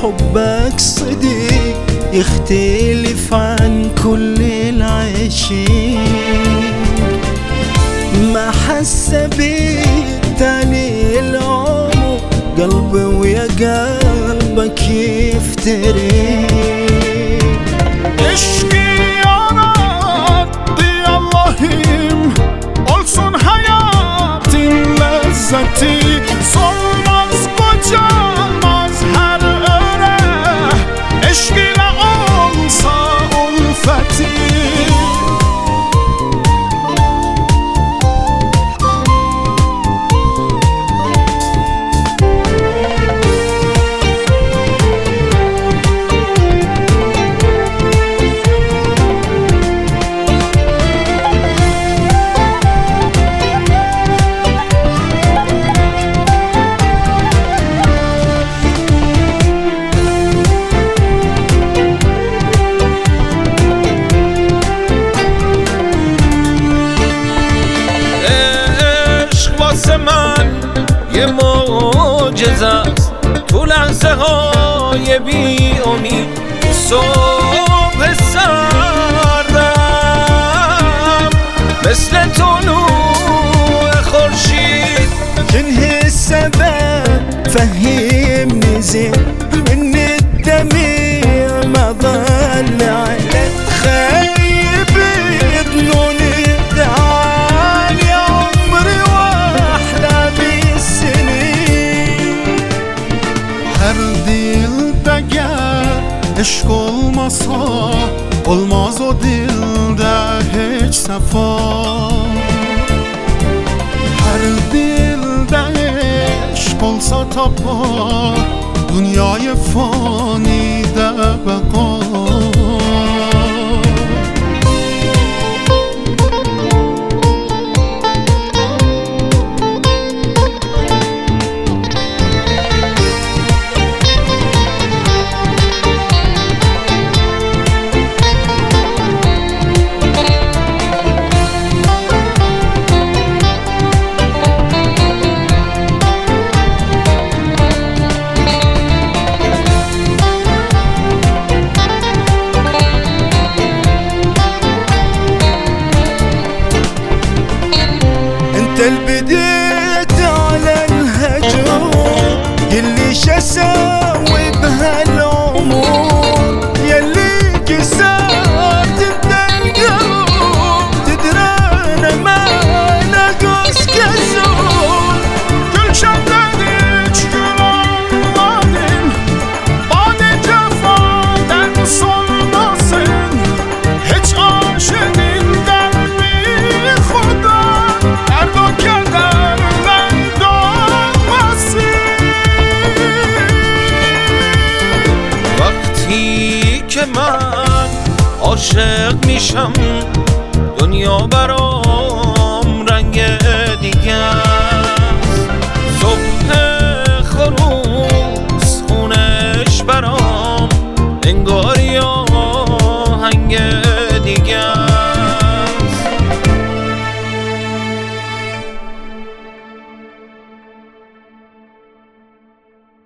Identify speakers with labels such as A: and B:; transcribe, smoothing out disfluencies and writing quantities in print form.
A: حبك صدق يختلف عن كل العاشقين. ما حس بيك تاني العمر قلبي ويا قلبك يفترق.
B: Eşki yarattı Allah'ım, olsun hayatın lezzeti. Solmaz kocaman her öre, eşk ile olsa ulfeti.
C: یه معجزه است تو لحظه های بی امید. صبح سردم مثل طلوع خورشید.
A: شنه السبب فهمني زين من الدمع ما ضل على تخيب ظنون الدعال يا عمري واحلامي السنين.
B: Her dilde gel eşk olmasa, olmaz o dilde hiç sefa. Her dilde eşk olsa tapar, dünyayı fanide beka.
A: انت البديت على الهجوم، يلي شساوي بهالعمر، يلي كسرت انت القلب تدري انا ما ناقص كسور.
B: Gülşenden hiç gül olmadın, bade cefadan solmasın. Hiç aşığın kalbi Xuda, her do kederden doğmasın.
C: وقتی که من عاشق میشم دنیا برام